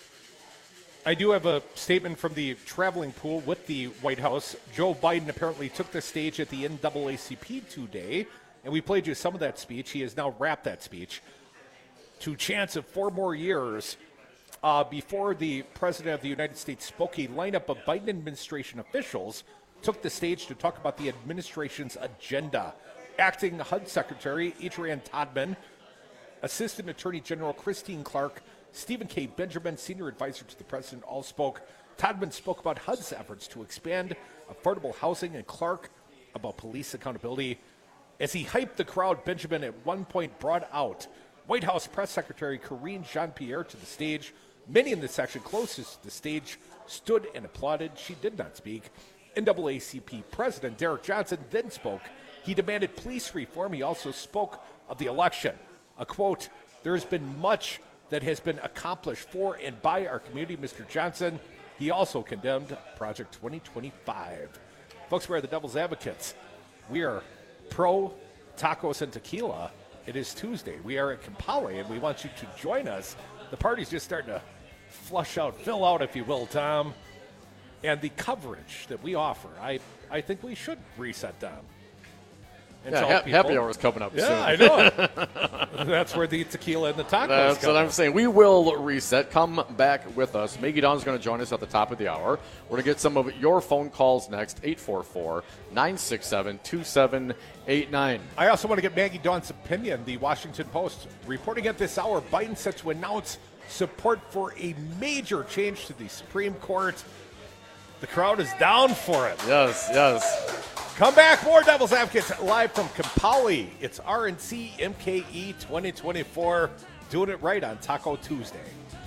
I do have a statement from the traveling pool with the White House. Joe Biden apparently took the stage at the N double A C P today, and we played you some of that speech. He has now wrapped that speech to chance of four more years. Uh, before the President of the United States spoke, a lineup of Biden administration officials took the stage to talk about the administration's agenda. Acting H U D Secretary Adrian Todman, Assistant Attorney General Christine Clark, Stephen K. Benjamin, Senior Advisor to the President, all spoke. Todman spoke about H U D's efforts to expand affordable housing, and Clark about police accountability. As he hyped the crowd, Benjamin at one point brought out White House Press Secretary Karine Jean-Pierre to the stage. Many in the section closest to the stage stood and applauded. She did not speak. N double A C P President Derek Johnson then spoke. He demanded police reform. He also spoke of the election. A quote, there has been much that has been accomplished for and by our community, Mister Johnson. He also condemned Project twenty twenty-five. Folks, we're the Devil's Advocates. We are pro tacos and tequila. It is Tuesday. We are at Campale, and we want you to join us. The party's just starting to flush out, fill out, if you will, Tom. And the coverage that we offer, I, I think we should reset them. And yeah, ha- happy hour is coming up yeah, soon. I know. That's where the tequila and the tacos That's come what I'm saying. We will reset. Come back with us. Maggie Dawn's going to join us at the top of the hour. We're going to get some of your phone calls next, eight four four, nine six seven, two seven eight nine. I also want to get Maggie Dawn's opinion. The Washington Post reporting at this hour, Biden set to announce support for a major change to the Supreme Court. The crowd is down for it. Yes, yes. Come back, more Devil's Advocates live from Campale. It's R N C M K E twenty twenty-four, doing it right on Taco Tuesday.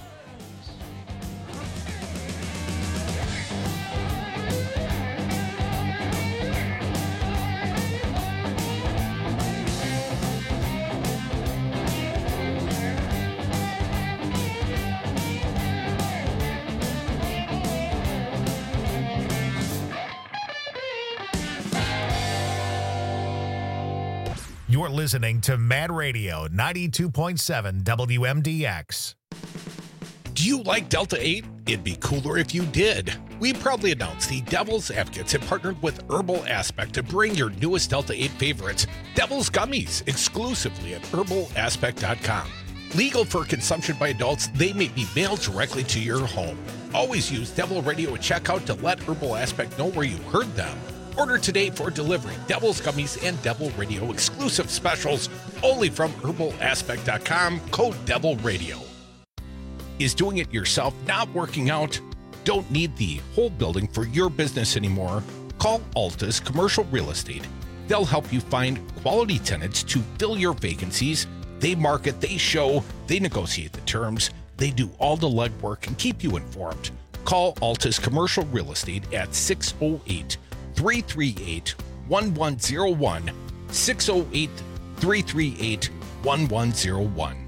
You're listening to Mad Radio ninety-two point seven W M D X. Do you like Delta eight? It'd be cooler if you did. We proudly announce the Devil's Advocates have partnered with Herbal Aspect to bring your newest Delta eight favorites, Devil's Gummies, exclusively at herbal aspect dot com. Legal for consumption by adults, they may be mailed directly to your home. Always use Devil Radio at checkout to let Herbal Aspect know where you heard them. Order today for delivery. Devil's Gummies and Devil Radio exclusive specials only from herbal aspect dot com, code Devil Radio. Is doing it yourself not working out? Don't need the whole building for your business anymore? Call Altus Commercial Real Estate. They'll help you find quality tenants to fill your vacancies. They market, they show, they negotiate the terms, they do all the legwork and keep you informed. Call Altus Commercial Real Estate at six oh eight, three three eight, one one oh one, six oh eight, three three eight, one one oh one.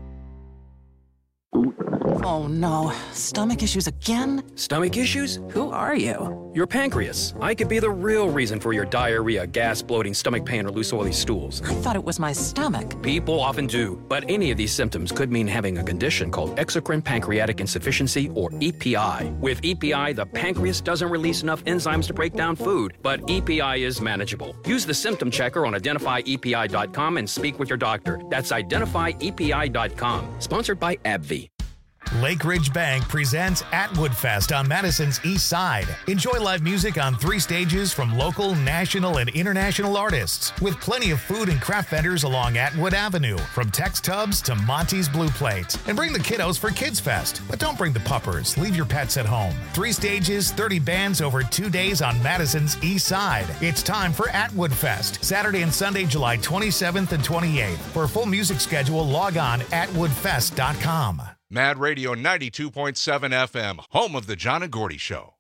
Oh no, stomach issues again? Stomach issues? Who are you? Your pancreas. I could be the real reason for your diarrhea, gas, bloating, stomach pain, or loose oily stools. I thought it was my stomach. People often do, but any of these symptoms could mean having a condition called exocrine pancreatic insufficiency, or E P I. With E P I, the pancreas doesn't release enough enzymes to break down food, but E P I is manageable. Use the symptom checker on identify E P I dot com and speak with your doctor. That's identify E P I dot com. Sponsored by AbbVie. Lake Ridge Bank presents Atwood Fest on Madison's East Side. Enjoy live music on three stages from local, national, and international artists, with plenty of food and craft vendors along Atwood Avenue, from Tex Tubs to Monty's Blue Plate. And bring the kiddos for Kids Fest, but don't bring the puppers. Leave your pets at home. Three stages, thirty bands over two days on Madison's East Side. It's time for Atwood Fest, Saturday and Sunday, July twenty-seventh and twenty-eighth. For a full music schedule, log on atwood fest dot com. Mad Radio ninety-two point seven F M, home of the John and Gordy Show.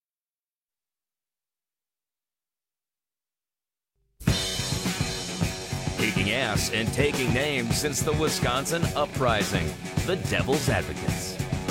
Kicking ass and taking names since the Wisconsin Uprising. The Devil's Advocates.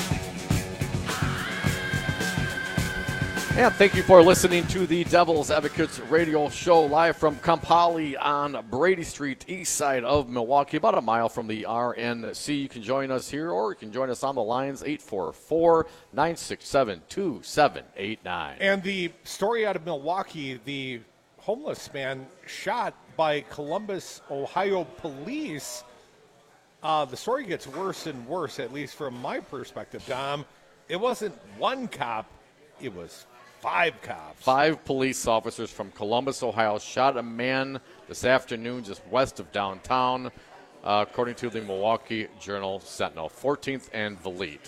And thank you for listening to the Devil's Advocates radio show live from Kampali on Brady Street, east side of Milwaukee, about a mile from the R N C. You can join us here, or you can join us on the lines, eight four four, nine six seven, two seven eight nine. And the story out of Milwaukee, the homeless man shot by Columbus, Ohio police. Uh, the story gets worse and worse, at least from my perspective, Dom. It wasn't one cop, it was Five cops. Five police officers from Columbus, Ohio, shot a man this afternoon just west of downtown, uh, according to the Milwaukee Journal-Sentinel. fourteenth and Valete.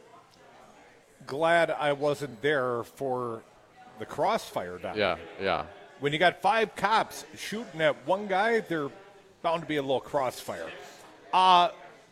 Glad I wasn't there for the crossfire down. Yeah, yeah. When you got five cops shooting at one guy, there's bound to be a little crossfire. Uh,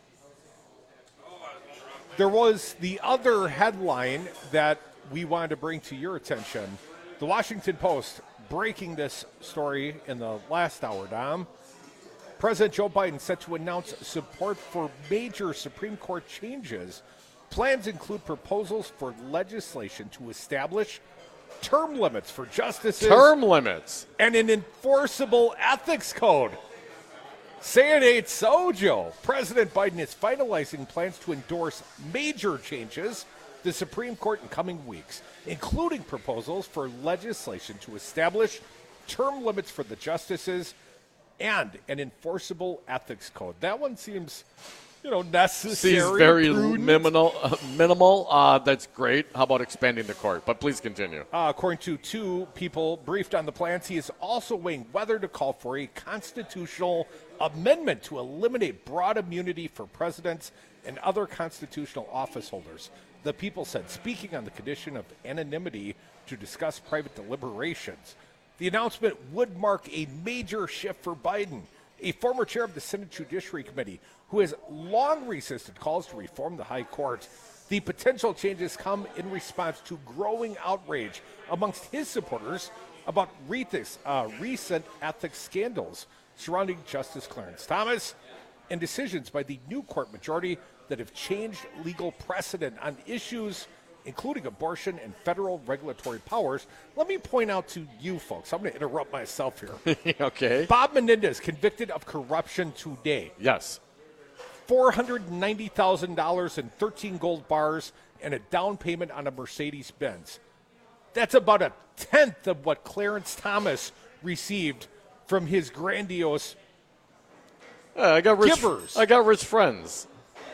there was the other headline that we wanted to bring to your attention. The Washington Post breaking this story in the last hour, Dom. President Joe Biden set to announce support for major Supreme Court changes. Plans include proposals for legislation to establish term limits for justices. Term limits. And an enforceable ethics code. Say it ain't so, Joe. President Biden is finalizing plans to endorse major changes the Supreme Court in coming weeks, including proposals for legislation to establish term limits for the justices and an enforceable ethics code. That one seems, you know, necessary. Seems very minimal. Uh, minimal. Uh, that's great. How about expanding the court? But please continue. Uh, according to two people briefed on the plans, he is also weighing whether to call for a constitutional amendment to eliminate broad immunity for presidents and other constitutional office holders. The people said, speaking on the condition of anonymity to discuss private deliberations. The announcement would mark a major shift for Biden, a former chair of the Senate Judiciary Committee, who has long resisted calls to reform the high court. The potential changes come in response to growing outrage amongst his supporters about uh, recent ethics scandals surrounding Justice Clarence Thomas and decisions by the new court majority that have changed legal precedent on issues including abortion and federal regulatory powers. Let me point out to you folks, I'm going to interrupt myself here. Okay. Bob Menendez convicted of corruption today. Yes. four hundred ninety thousand dollars in thirteen gold bars and a down payment on a Mercedes-Benz. That's about a tenth of what Clarence Thomas received from his grandiose uh, I got rich, givers. I got rich friends.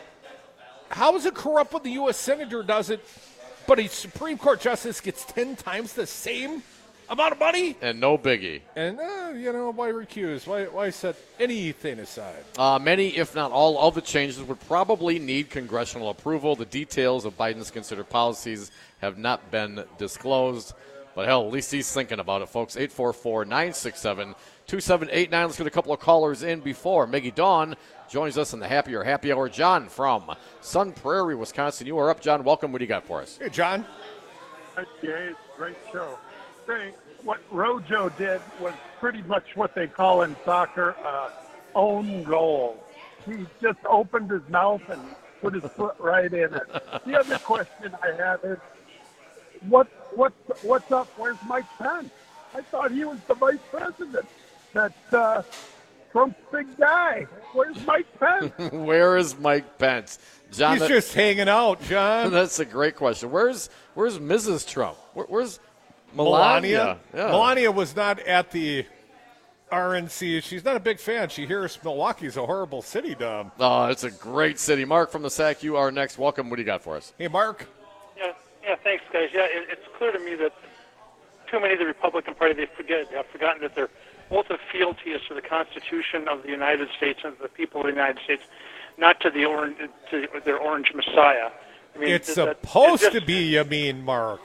How is it corrupt when the U S Senator does it, but a Supreme Court justice gets ten times the same amount of money? And no biggie. And, uh, you know, why recuse? Why, why set anything aside? Uh, many, if not all, of the changes would probably need congressional approval. The details of Biden's considered policies have not been disclosed. But, hell, at least he's thinking about it, folks. eight four four, nine six seven, two seven eight nine. Let's get a couple of callers in before Maggie Dawn joins us in the Happier Happy Hour. John from Sun Prairie, Wisconsin. You are up, John. Welcome. What do you got for us? Hey, John. Hi, Jay. Great show. Say, what Rojo did was pretty much what they call in soccer uh, own goal. He just opened his mouth and put his foot right in it. The other question I have is, what what what's up? Where's Mike Pence? I thought he was the vice president. That uh, Trump's big guy. Where's Mike Pence? Where is Mike Pence? John, He's that, just hanging out, John. That's a great question. Where's Where's Missus Trump? Where, where's Melania? Melania? Yeah. Melania was not at the R N C. She's not a big fan. She hears Milwaukee's a horrible city, Dom. Oh, it's a great city. Mark from the S A C, you are next. Welcome. What do you got for us? Hey, Mark. Yeah, yeah. Thanks, guys. Yeah, it, it's clear to me that too many of the Republican Party, they forget, have forgotten that their oath of fealty is to the Constitution of the United States and the people of the United States, not to the orange, to their orange messiah. I mean, it's that, supposed that, to be, you mean, Mark.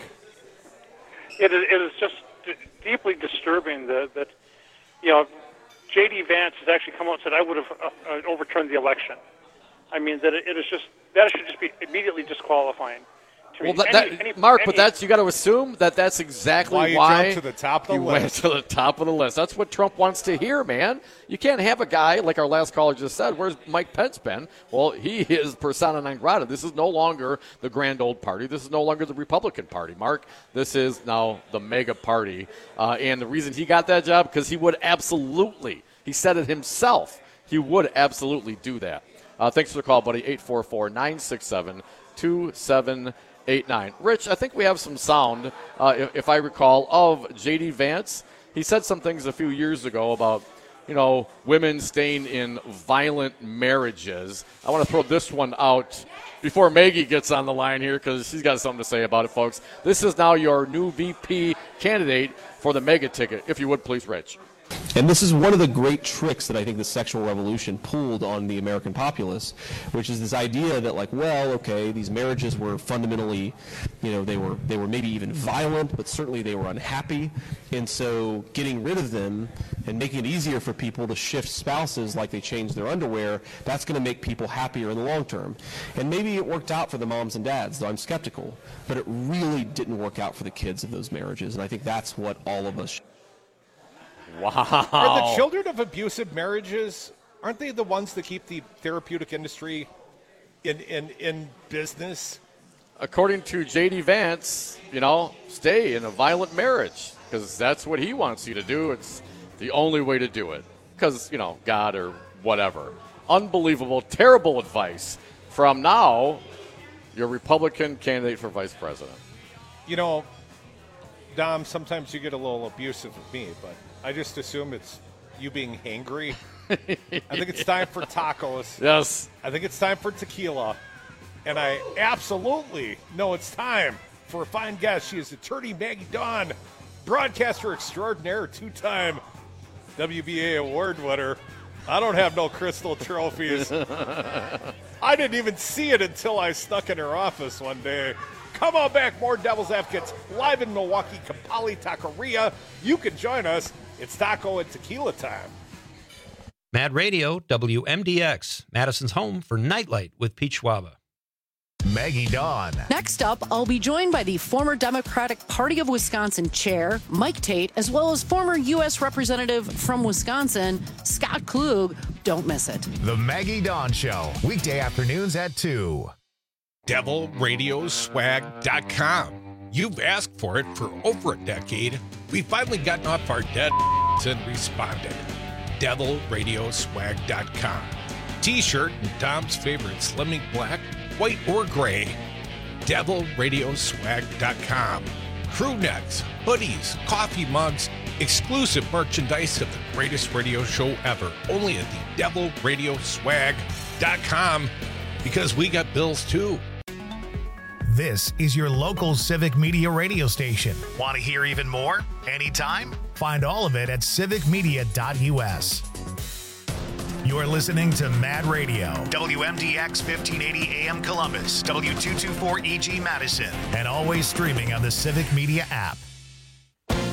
It is, it is just d- deeply disturbing that, that, you know, J D. Vance has actually come out and said, I would have uh, uh, overturned the election. I mean, that it, it is just, that should just be immediately disqualifying. To Well, me. that, Any- that, any- Mark, any- but that's you got to assume that that's exactly Why you why jumped to the top of the he list. went to the top of the list. That's what Trump wants to hear, man. You can't have a guy like our last caller just said. Where's Mike Pence been? Well, he is persona non grata. This is no longer the grand old party. This is no longer the Republican Party, Mark. This is now the mega party. Uh, and the reason he got that job, because he would absolutely, he said it himself, he would absolutely do that. Uh, thanks for the call, buddy. eight four four, nine six seven, two seven eight nine. Rich, I think we have some sound, uh, if, if I recall, of J D. Vance. He said some things a few years ago about, you know, women staying in violent marriages. I want to throw this one out before Maggie gets on the line here because she's got something to say about it, folks. This is now your new V P candidate for the mega ticket. If you would, please, Rich. And this is one of the great tricks that I think the sexual revolution pulled on the American populace, which is this idea that, like, well, okay, these marriages were fundamentally, you know, they were they were maybe even violent, but certainly they were unhappy. And so getting rid of them and making it easier for people to shift spouses like they change their underwear, that's going to make people happier in the long term. And maybe it worked out for the moms and dads, though I'm skeptical. But it really didn't work out for the kids of those marriages. And I think that's what all of us Wow. Are the children of abusive marriages, aren't they the ones that keep the therapeutic industry in, in, in business? According to J D. Vance, you know, stay in a violent marriage because that's what he wants you to do. It's the only way to do it because, you know, God or whatever. Unbelievable, terrible advice from now your Republican candidate for vice president. You know, Dom, sometimes you get a little abusive with me, but I just assume it's you being hangry. I think it's time for tacos. Yes. I think it's time for tequila. And I absolutely know it's time for a fine guest. She is attorney Maggie Dawn, broadcaster extraordinaire, two-time W B A award winner. I don't have no crystal trophies. I didn't even see it until I stuck in her office one day. Come on back, more Devil's Advocates live in Milwaukee, Kapali Taqueria. You can join us. It's taco and tequila time. Mad Radio, W M D X, Madison's home for Nightlight with Pete Schwaba. Maggie Dawn. Next up, I'll be joined by the former Democratic Party of Wisconsin chair, Mike Tate, as well as former U S Representative from Wisconsin, Scott Klug. Don't miss it. The Maggie Dawn Show, weekday afternoons at two. devil radio swag dot com. You've asked for it for over a decade. We've finally gotten off our dead and responded. devil radio swag dot com. T-shirt in Tom's favorite Slimming Black, white, or gray. devil radio swag dot com. Crew necks, hoodies, coffee mugs, exclusive merchandise of the greatest radio show ever. Only at the devil radio swag dot com, because we got bills too. This is your local Civic Media radio station. Want to hear even more? Anytime? Find all of it at civic media dot u s. You're listening to Mad Radio, W M D X fifteen eighty A M Columbus, W two twenty-four E G Madison, and always streaming on the Civic Media app.